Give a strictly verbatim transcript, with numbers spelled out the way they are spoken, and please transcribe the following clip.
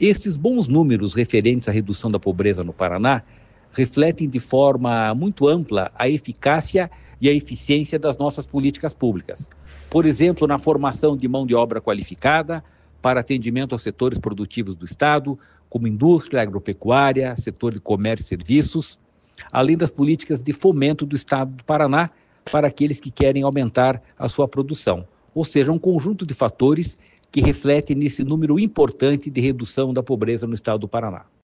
Estes bons números referentes à redução da pobreza no Paraná refletem de forma muito ampla a eficácia e a eficiência das nossas políticas públicas. Por exemplo, na formação de mão de obra qualificada para atendimento aos setores produtivos do Estado, como indústria, agropecuária, setor de comércio e serviços, além das políticas de fomento do Estado do Paraná para aqueles que querem aumentar a sua produção. Ou seja, um conjunto de fatores que refletem nesse número importante de redução da pobreza no Estado do Paraná.